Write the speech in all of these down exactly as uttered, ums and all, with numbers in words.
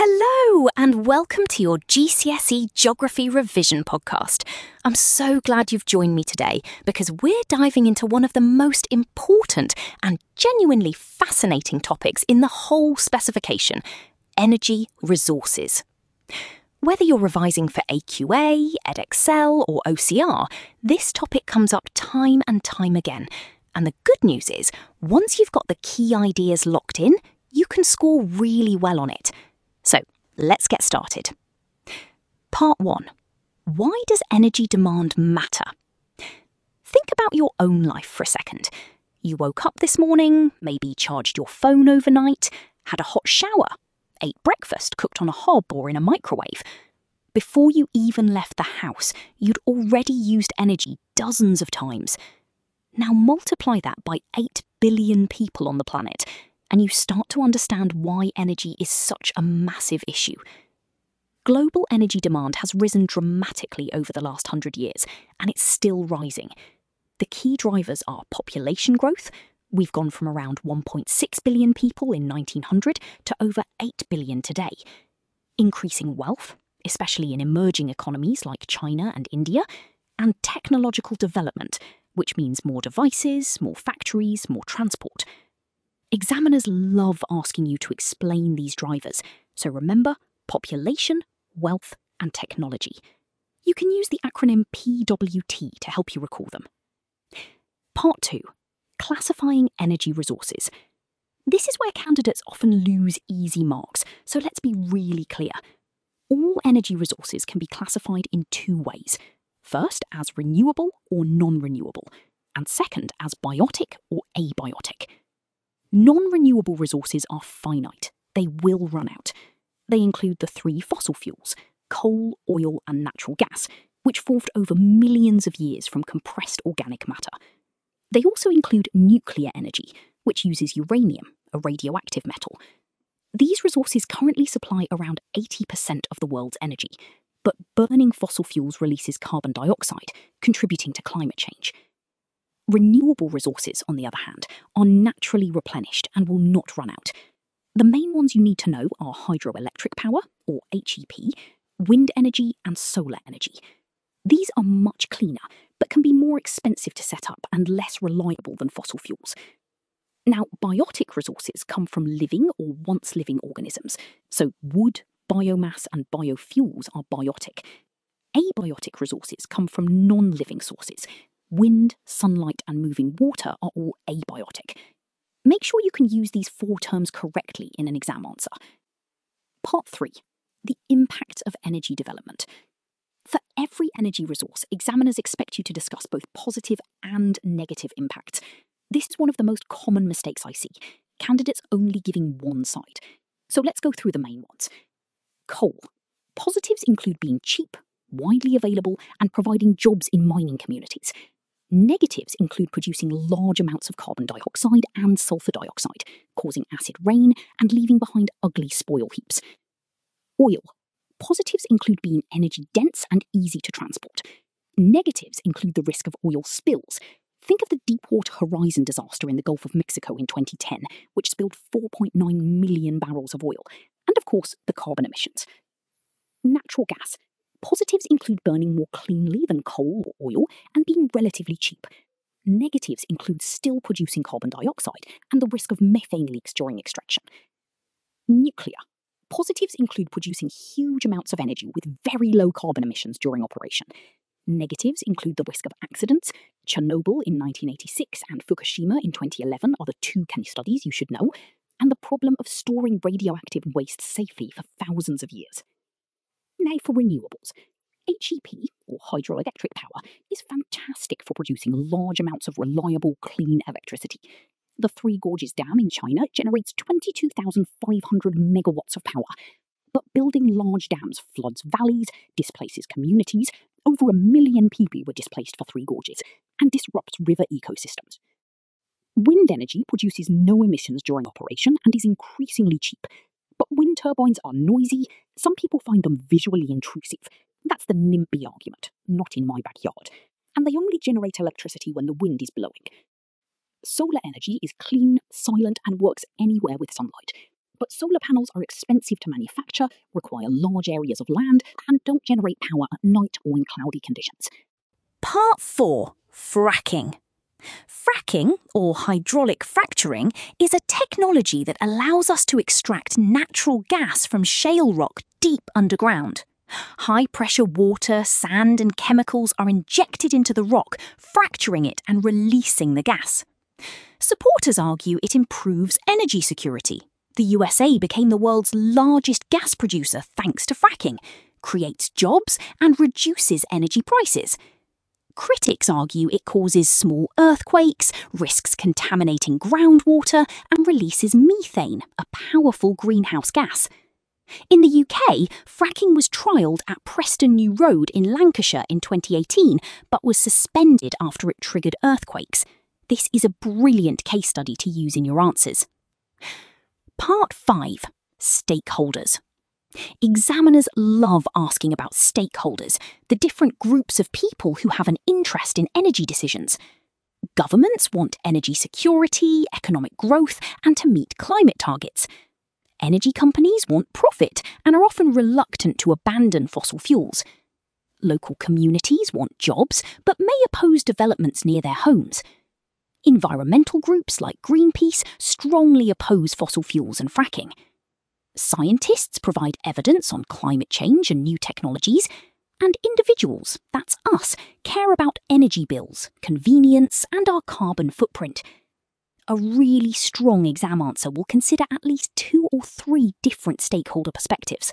Hello and welcome to your G C S E Geography Revision podcast. I'm so glad you've joined me today because we're diving into one of the most important and genuinely fascinating topics in the whole specification: energy resources. Whether you're revising for A Q A, Edexcel or O C R, this topic comes up time and time again. And the good news is, once you've got the key ideas locked in, you can score really well on it. So, let's get started. Part one. Why does energy demand matter? Think about your own life for a second. You woke up this morning, maybe charged your phone overnight, had a hot shower, ate breakfast cooked on a hob or in a microwave. Before you even left the house, you'd already used energy dozens of times. Now multiply that by eight billion people on the planet, and you start to understand why energy is such a massive issue. Global energy demand has risen dramatically over the last hundred years, and it's still rising. The key drivers are population growth. We've gone from around one point six billion people in nineteen hundred to over eight billion today. Increasing wealth, especially in emerging economies like China and India, and technological development, which means more devices, more factories, more transport. Examiners love asking you to explain these drivers, so remember population, wealth, and technology. You can use the acronym P W T to help you recall them. Part two. Classifying energy resources. This is where candidates often lose easy marks, so let's be really clear. All energy resources can be classified in two ways. First, as renewable or non-renewable, and second, as biotic or abiotic. Non-renewable resources are finite. They will run out. They include the three fossil fuels: coal, oil, and natural gas, which formed over millions of years from compressed organic matter. They also include nuclear energy, which uses uranium, a radioactive metal. These resources currently supply around eighty percent of the world's energy, but burning fossil fuels releases carbon dioxide, contributing to climate change. Renewable resources, on the other hand, are naturally replenished and will not run out. The main ones you need to know are hydroelectric power, or H E P, wind energy, and solar energy. These are much cleaner, but can be more expensive to set up and less reliable than fossil fuels. Now, biotic resources come from living or once-living organisms, so wood, biomass, and biofuels are biotic. Abiotic resources come from non-living sources. Wind, sunlight, and moving water are all abiotic. Make sure you can use these four terms correctly in an exam answer. Part three. The impact of energy development. For every energy resource, examiners expect you to discuss both positive and negative impacts. This is one of the most common mistakes I see, candidates only giving one side. So let's go through the main ones. Coal. Positives include being cheap, widely available, and providing jobs in mining communities. Negatives include producing large amounts of carbon dioxide and sulfur dioxide, causing acid rain and leaving behind ugly spoil heaps. Oil. Positives include being energy dense and easy to transport. Negatives include the risk of oil spills. Think of the Deepwater Horizon disaster in the Gulf of Mexico in twenty ten, which spilled four point nine million barrels of oil. And of course, the carbon emissions. Natural gas. Positives include burning more cleanly than coal or oil and being relatively cheap. Negatives include still producing carbon dioxide and the risk of methane leaks during extraction. Nuclear. Positives include producing huge amounts of energy with very low carbon emissions during operation. Negatives include the risk of accidents. Chernobyl in nineteen eighty-six and Fukushima in twenty eleven are the two case studies you should know, and the problem of storing radioactive waste safely for thousands of years. Now for renewables. H E P, or hydroelectric power, is fantastic for producing large amounts of reliable, clean electricity. The Three Gorges Dam in China generates twenty-two thousand five hundred megawatts of power. But building large dams floods valleys, displaces communities. Over a million people were displaced for Three Gorges, and disrupts river ecosystems. Wind energy produces no emissions during operation and is increasingly cheap. But wind turbines are noisy. Some people find them visually intrusive. That's the NIMBY argument, not in my backyard. And they only generate electricity when the wind is blowing. Solar energy is clean, silent, and works anywhere with sunlight. But solar panels are expensive to manufacture, require large areas of land, and don't generate power at night or in cloudy conditions. Part four. Fracking. Fracking, or hydraulic fracturing, is a technology that allows us to extract natural gas from shale rock deep underground. High-pressure water, sand and chemicals are injected into the rock, fracturing it and releasing the gas. Supporters argue it improves energy security. The U S A became the world's largest gas producer thanks to fracking, creates jobs and reduces energy prices. Critics argue it causes small earthquakes, risks contaminating groundwater, and releases methane, a powerful greenhouse gas. In the U K, fracking was trialled at Preston New Road in Lancashire in twenty eighteen, but was suspended after it triggered earthquakes. This is a brilliant case study to use in your answers. Part five. Stakeholders. Examiners love asking about stakeholders, the different groups of people who have an interest in energy decisions. Governments want energy security, economic growth, and to meet climate targets. Energy companies want profit and are often reluctant to abandon fossil fuels. Local communities want jobs, but may oppose developments near their homes. Environmental groups like Greenpeace strongly oppose fossil fuels and fracking. Scientists provide evidence on climate change and new technologies, and individuals, that's us, care about energy bills, convenience, and our carbon footprint. A really strong exam answer will consider at least two or three different stakeholder perspectives.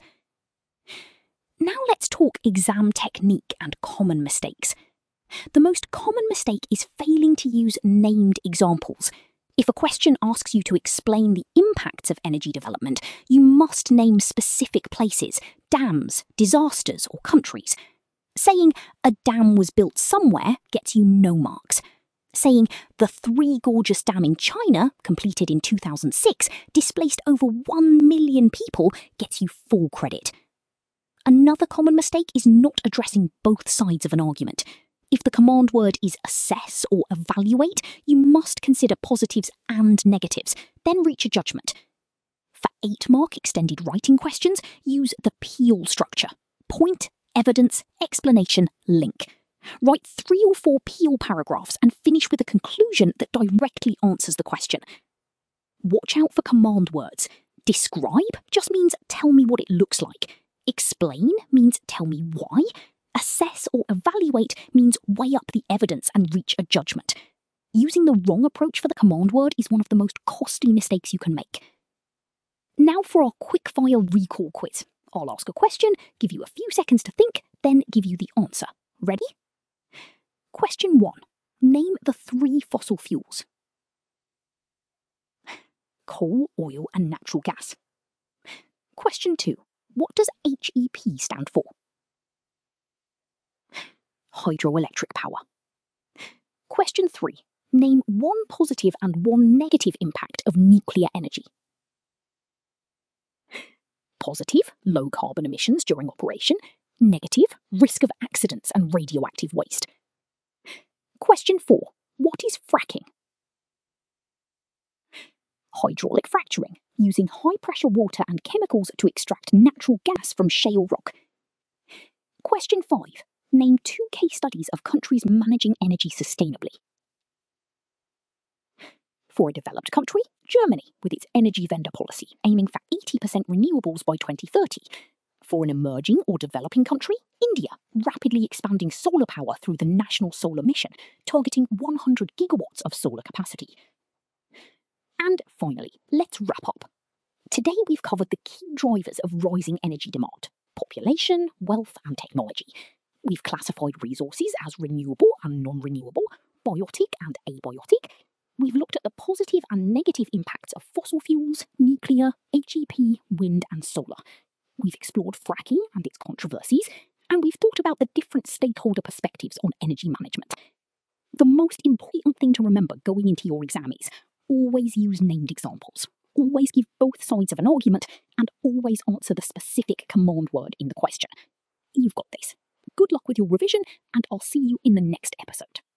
Now let's talk exam technique and common mistakes. The most common mistake is failing to use named examples. If a question asks you to explain the impacts of energy development, you must name specific places, dams, disasters, or countries. Saying a dam was built somewhere gets you no marks. Saying the Three Gorges Dam in China, completed in two thousand six, displaced over one million people gets you full credit. Another common mistake is not addressing both sides of an argument. If the command word is assess or evaluate, you must consider positives and negatives, then reach a judgment. For eight-mark extended writing questions, use the PEEL structure. Point, evidence, explanation, link. Write three or four PEEL paragraphs and finish with a conclusion that directly answers the question. Watch out for command words. Describe just means tell me what it looks like. Explain means tell me why. Assess or evaluate means weigh up the evidence and reach a judgment. Using the wrong approach for the command word is one of the most costly mistakes you can make. Now for our quick-fire recall quiz. I'll ask a question, give you a few seconds to think, then give you the answer. Ready? Question one. Name the three fossil fuels. Coal, oil, and natural gas. Question two. What does H E P stand for? Hydroelectric power. Question three. Name one positive and one negative impact of nuclear energy. Positive, low carbon emissions during operation. Negative, risk of accidents and radioactive waste. Question four. What is fracking? Hydraulic fracturing, using high-pressure water and chemicals to extract natural gas from shale rock. Question five. Name two case studies of countries managing energy sustainably. For a developed country, Germany, with its energy vendor policy, aiming for eighty percent renewables by twenty thirty. For an emerging or developing country, India, rapidly expanding solar power through the National Solar Mission, targeting one hundred gigawatts of solar capacity. And finally, let's wrap up. Today we've covered the key drivers of rising energy demand: population, wealth, and technology. We've classified resources as renewable and non-renewable, biotic and abiotic. We've looked at the positive and negative impacts of fossil fuels, nuclear, H E P, wind and solar. We've explored fracking and its controversies, and we've thought about the different stakeholder perspectives on energy management. The most important thing to remember going into your exam is always use named examples, always give both sides of an argument, and always answer the specific command word in the question. You've got this. Good luck with your revision, and I'll see you in the next episode.